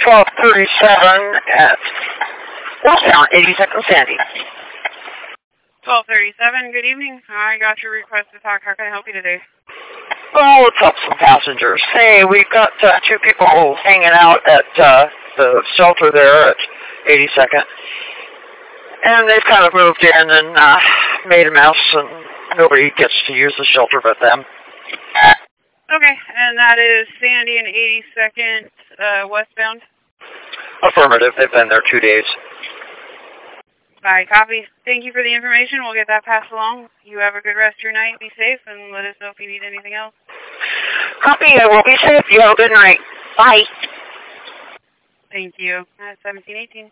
1237 at Westbound 82nd Sandy. 1237, good evening. I got your request to talk. How can I help you today? Oh, what's up, some passengers? Hey, we've got two people hanging out at the shelter there at 82nd. And they've kind of moved in and made a mess, and nobody gets to use the shelter but them. Okay, and that is Sandy and 82nd westbound? Affirmative. They've been there 2 days. Alright, copy. Thank you for the information. We'll get that passed along. You have a good rest of your night. Be safe, and let us know if you need anything else. Copy. I will be safe. You have a good night. Bye. Thank you. 1718.